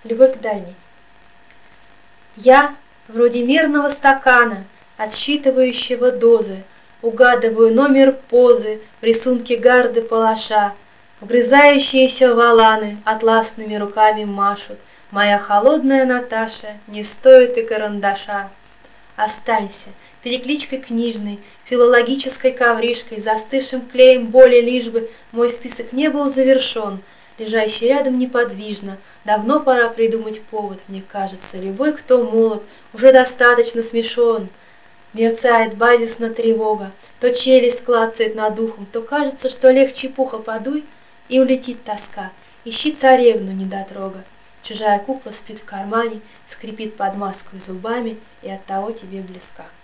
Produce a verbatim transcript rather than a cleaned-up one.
Любовь к дальней. Я, вроде мерного стакана, отсчитывающего дозы, угадываю номер позы в рисунке гарды палаша. Вгрызающиеся валаны атласными руками машут. Моя холодная Наташа не стоит и карандаша. Останься перекличкой книжной, филологической ковришкой, застывшим клеем боли, лишь бы мой список не был завершен. Лежащий рядом неподвижно, давно пора придумать повод. Мне кажется, любой, кто молод, уже достаточно смешон. Мерцает базисно тревога, то челюсть клацает над ухом, то кажется, что легче пуха подуй, и улетит тоска. Ищи царевну, недотрога. Чужая кукла спит в кармане, скрипит под маской зубами и оттого тебе близка.